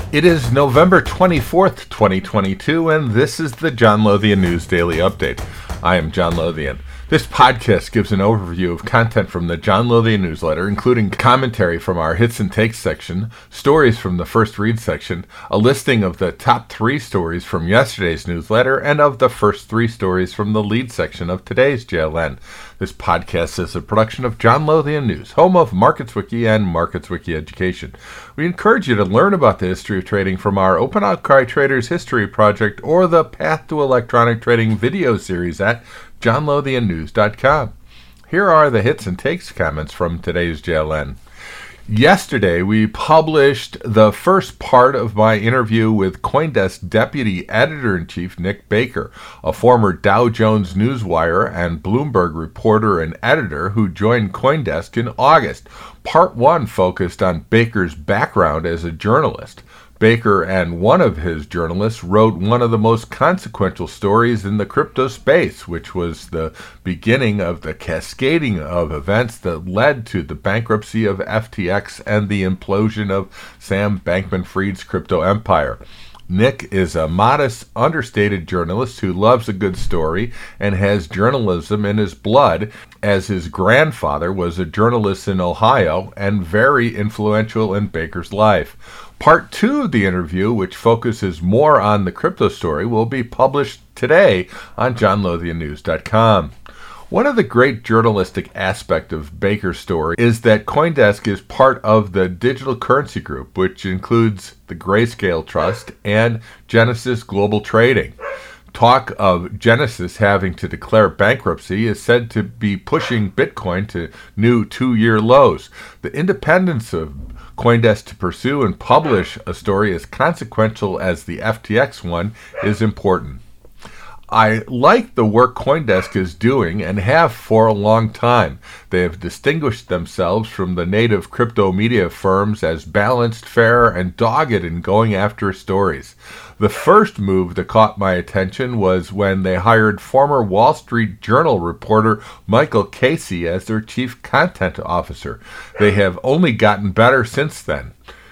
It is November 24th, 2022, and this is the John Lothian News Daily Update. I am John Lothian. This podcast gives an overview of content from the John Lothian newsletter, including commentary from our Hits and Takes section, stories from the First Read section, a listing of the top 3 stories from yesterday's newsletter, and of the first 3 stories from the lead section of today's JLN. This podcast is a production of John Lothian News, home of MarketsWiki and MarketsWiki Education. We encourage you to learn about the history of trading from our Open Outcry Traders History Project or the Path to Electronic Trading video series at johnlothiannews.com. Here are the hits and takes comments from today's JLN. Yesterday, we published the first part of my interview with CoinDesk Deputy Editor-in-Chief Nick Baker, a former Dow Jones Newswire and Bloomberg reporter and editor who joined CoinDesk in August. Part 1 focused on Baker's background as a journalist. Baker and one of his journalists wrote one of the most consequential stories in the crypto space, which was the beginning of the cascading of events that led to the bankruptcy of FTX and the implosion of Sam Bankman-Fried's crypto empire. Nick is a modest, understated journalist who loves a good story and has journalism in his blood, as his grandfather was a journalist in Ohio and very influential in Baker's life. Part 2 of the interview, which focuses more on the crypto story, will be published today on johnlothiannews.com. One of the great journalistic aspects of Baker's story is that CoinDesk is part of the Digital Currency Group, which includes the Grayscale Trust and Genesis Global Trading. Talk of Genesis having to declare bankruptcy is said to be pushing Bitcoin to new 2-year lows. The independence of CoinDesk to pursue and publish a story as consequential as the FTX one is important. I like the work CoinDesk is doing and have for a long time. They have distinguished themselves from the native crypto media firms as balanced, fair, and dogged in going after stories. The first move that caught my attention was when they hired former Wall Street Journal reporter Michael Casey as their chief content officer. They have only gotten better since then.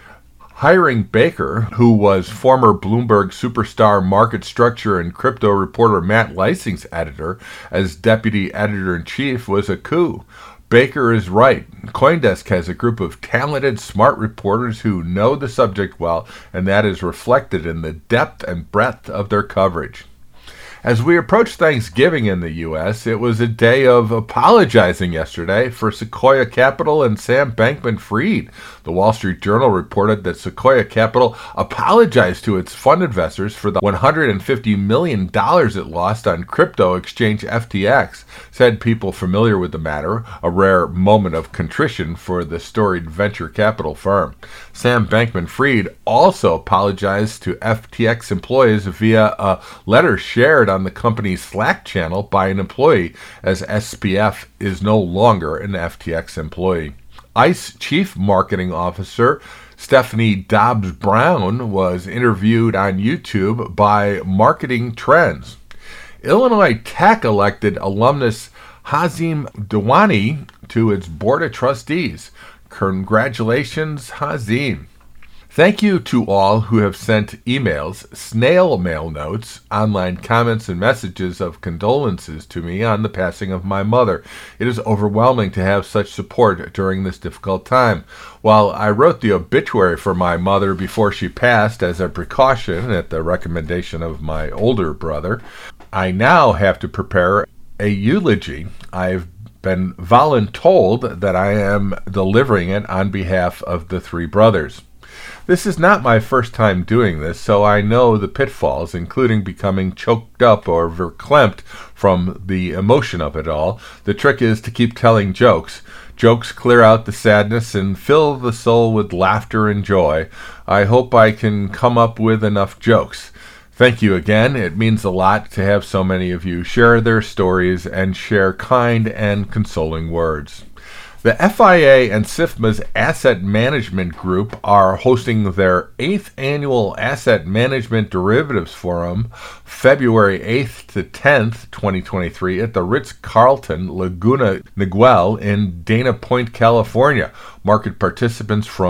Hiring Baker, who was former Bloomberg superstar market structure and crypto reporter Matt Leising's editor, as deputy editor-in-chief was a coup. Baker is right. CoinDesk has a group of talented, smart reporters who know the subject well, and that is reflected in the depth and breadth of their coverage. As we approach Thanksgiving in the U.S., it was a day of apologizing yesterday for Sequoia Capital and Sam Bankman-Fried. The Wall Street Journal reported that Sequoia Capital apologized to its fund investors for the $150 million it lost on crypto exchange FTX, said people familiar with the matter, a rare moment of contrition for the storied venture capital firm. Sam Bankman-Fried also apologized to FTX employees via a letter shared on the company's Slack channel by an employee, as SPF is no longer an FTX employee. ICE Chief Marketing Officer Stephanie Dobbs-Brown was interviewed on YouTube by Marketing Trends. Illinois Tech elected alumnus Hazim Dewani to its Board of Trustees. Congratulations, Hazim. Thank you to all who have sent emails, snail mail notes, online comments, and messages of condolences to me on the passing of my mother. It is overwhelming to have such support during this difficult time. While I wrote the obituary for my mother before she passed as a precaution at the recommendation of my older brother, I now have to prepare a eulogy. I've been voluntold that I am delivering it on behalf of the 3 brothers. This is not my first time doing this, so I know the pitfalls, including becoming choked up or verklempt from the emotion of it all. The trick is to keep telling jokes. Jokes clear out the sadness and fill the soul with laughter and joy. I hope I can come up with enough jokes. Thank you again. It means a lot to have so many of you share their stories and share kind and consoling words. The FIA and SIFMA's Asset Management Group are hosting their 8th Annual Asset Management Derivatives Forum February 8th to 10th, 2023 at the Ritz-Carlton Laguna Niguel in Dana Point, California. Market participants from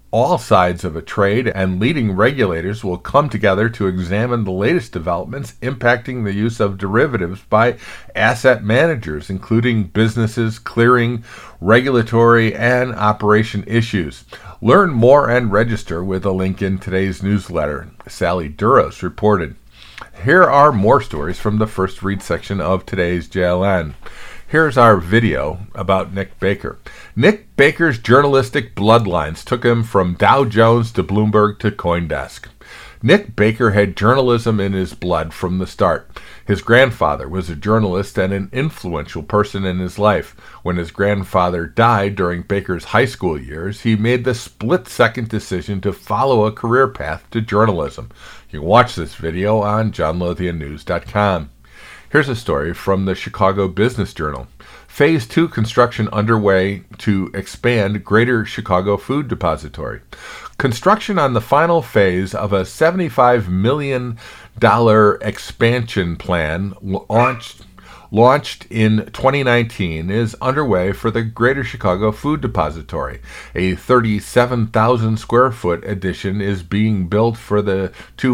all sides of a trade, and leading regulators will come together to examine the latest developments impacting the use of derivatives by asset managers, including businesses, clearing, regulatory, and operation issues. Learn more and register with a link in today's newsletter, Sally Duros reported. Here are more stories from the first read section of today's JLN. Here's our video about Nick Baker. Nick Baker's journalistic bloodlines took him from Dow Jones to Bloomberg to CoinDesk. Nick Baker had journalism in his blood from the start. His grandfather was a journalist and an influential person in his life. When his grandfather died during Baker's high school years, he made the split-second decision to follow a career path to journalism. You can watch this video on johnlothiannews.com. Here's a story from the Chicago Business Journal. Phase 2 construction underway to expand Greater Chicago Food Depository. Construction on the final phase of a $75 million expansion plan launched in 2019 is underway for the Greater Chicago Food Depository. A 37,000 square foot addition is being built for the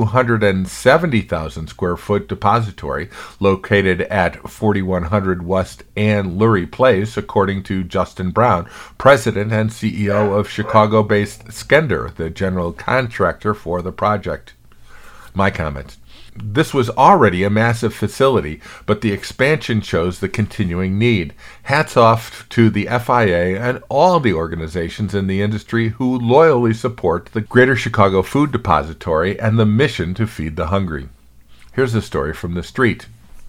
270,000 square foot depository located at 4100 West Ann Lurie Place, according to Justin Brown, president and CEO of Chicago-based Skender, the general contractor for the project. My comment. This was already a massive facility, but the expansion shows the continuing need. Hats off to the FIA and all the organizations in the industry who loyally support the Greater Chicago Food Depository and the mission to feed the hungry. Here's a story from the street.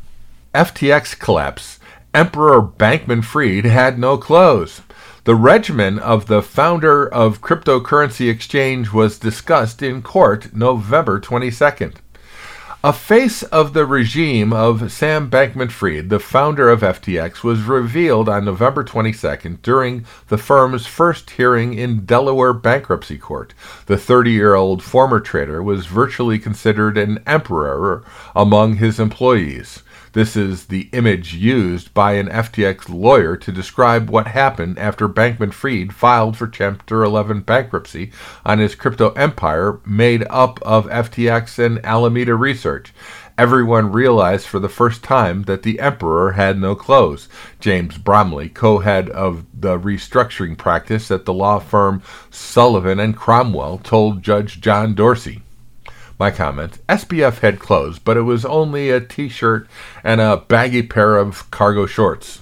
FTX collapse. Emperor Bankman-Fried had no clothes. The regimen of the founder of cryptocurrency exchange was discussed in court November 22nd. A face of the regime of Sam Bankman-Fried, the founder of FTX, was revealed on November 22nd during the firm's first hearing in Delaware bankruptcy court. The 30-year-old former trader was virtually considered an emperor among his employees. This is the image used by an FTX lawyer to describe what happened after Bankman-Fried filed for Chapter 11 bankruptcy on his crypto empire made up of FTX and Alameda Research. Everyone realized for the first time that the emperor had no clothes. James Bromley, co-head of the restructuring practice at the law firm Sullivan and Cromwell, told Judge John Dorsey. My comment, SBF had clothes, but it was only a t-shirt and a baggy pair of cargo shorts.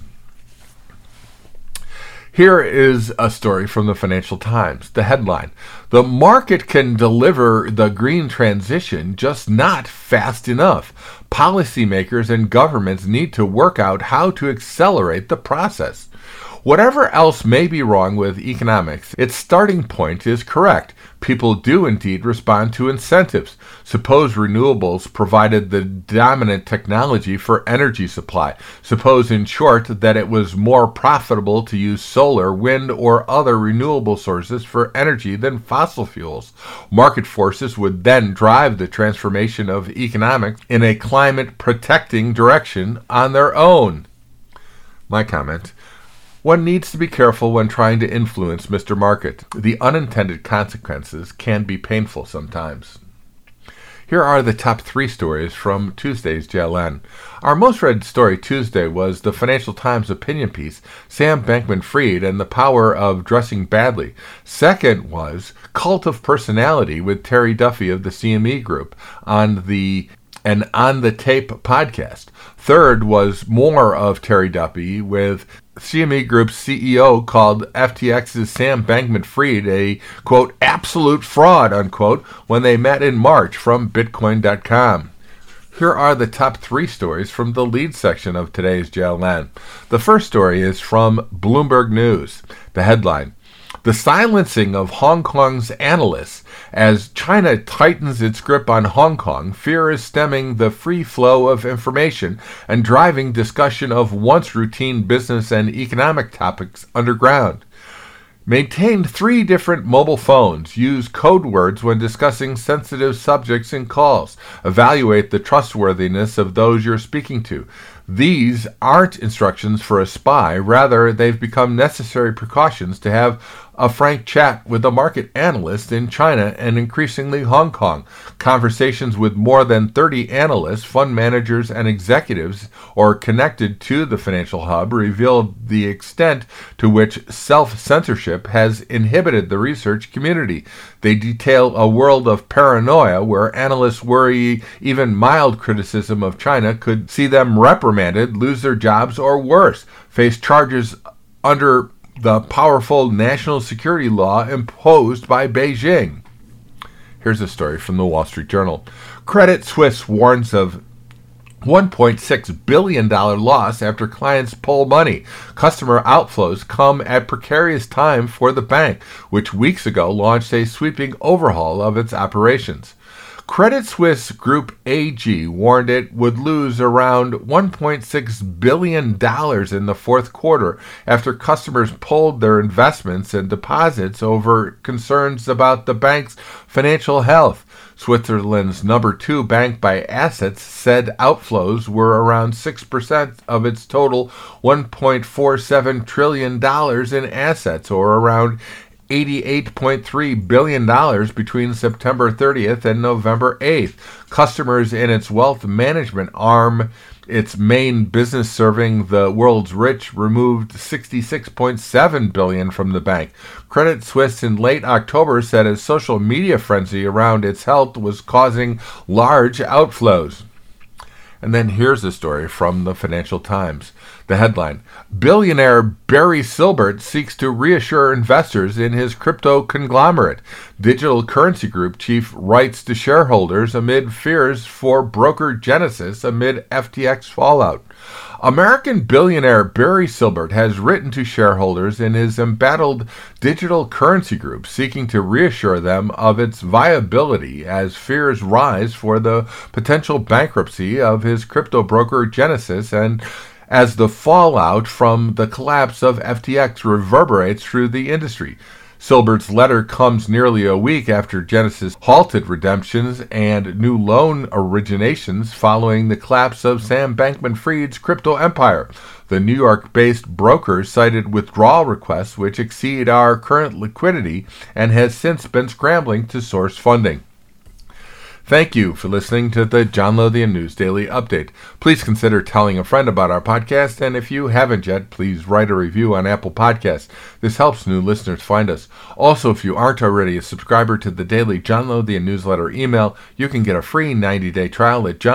Here is a story from the Financial Times. The headline, the market can deliver the green transition, just not fast enough. Policymakers and governments need to work out how to accelerate the process. Whatever else may be wrong with economics, its starting point is correct. People do indeed respond to incentives. Suppose renewables provided the dominant technology for energy supply. Suppose, in short, that it was more profitable to use solar, wind, or other renewable sources for energy than fossil fuels. Market forces would then drive the transformation of economics in a climate-protecting direction on their own. My comment. One needs to be careful when trying to influence Mr. Market. The unintended consequences can be painful sometimes. Here are the top 3 stories from Tuesday's JLN. Our most read story Tuesday was the Financial Times opinion piece, Sam Bankman-Fried and the Power of Dressing Badly. Second was Cult of Personality with Terry Duffy of the CME Group on the Tape podcast. Third was more of Terry Duffy with CME Group's CEO called FTX's Sam Bankman-Fried a, quote, absolute fraud, unquote, when they met in March from Bitcoin.com. Here are the top 3 stories from the lead section of today's JLN. The first story is from Bloomberg News. The headline, the silencing of Hong Kong's analysts. As China tightens its grip on Hong Kong, fear is stemming the free flow of information and driving discussion of once routine business and economic topics underground. Maintain 3 different mobile phones. Use code words when discussing sensitive subjects in calls. Evaluate the trustworthiness of those you're speaking to. These aren't instructions for a spy. Rather, they've become necessary precautions to have a frank chat with a market analyst in China and increasingly Hong Kong. Conversations with more than 30 analysts, fund managers, and executives connected to the financial hub revealed the extent to which self-censorship has inhibited the research community. They detail a world of paranoia where analysts worry even mild criticism of China could see them reprimanded, lose their jobs, or worse, face charges under the powerful national security law imposed by Beijing. Here's a story from the Wall Street Journal. Credit Suisse warns of $1.6 billion loss after clients pull money. Customer outflows come at precarious time for the bank, which weeks ago launched a sweeping overhaul of its operations. Credit Suisse Group AG warned it would lose around $1.6 billion in the fourth quarter after customers pulled their investments and deposits over concerns about the bank's financial health. Switzerland's number 2 bank by assets said outflows were around 6% of its total $1.47 trillion in assets, or around $88.3 billion between September 30th and November 8th. Customers in its wealth management arm, its main business serving the world's rich, removed $66.7 billion from the bank. Credit Suisse in late October said a social media frenzy around its health was causing large outflows. And then here's a story from the Financial Times. The headline, billionaire Barry Silbert seeks to reassure investors in his crypto conglomerate. Digital Currency Group chief writes to shareholders amid fears for broker Genesis amid FTX fallout. American billionaire Barry Silbert has written to shareholders in his embattled Digital Currency Group, seeking to reassure them of its viability as fears rise for the potential bankruptcy of his crypto broker Genesis, and as the fallout from the collapse of FTX reverberates through the industry. Silbert's letter comes nearly a week after Genesis halted redemptions and new loan originations following the collapse of Sam Bankman-Fried's crypto empire. The New York-based broker cited withdrawal requests which exceed our current liquidity and has since been scrambling to source funding. Thank you for listening to the John Lothian News Daily Update. Please consider telling a friend about our podcast, and if you haven't yet, please write a review on Apple Podcasts. This helps new listeners find us. Also, if you aren't already a subscriber to the daily John Lothian newsletter email, you can get a free 90-day trial at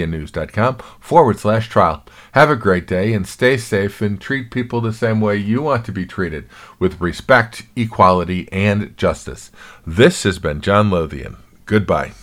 johnlothiannews.com/trial. Have a great day and stay safe, and treat people the same way you want to be treated, with respect, equality, and justice. This has been John Lothian. Goodbye.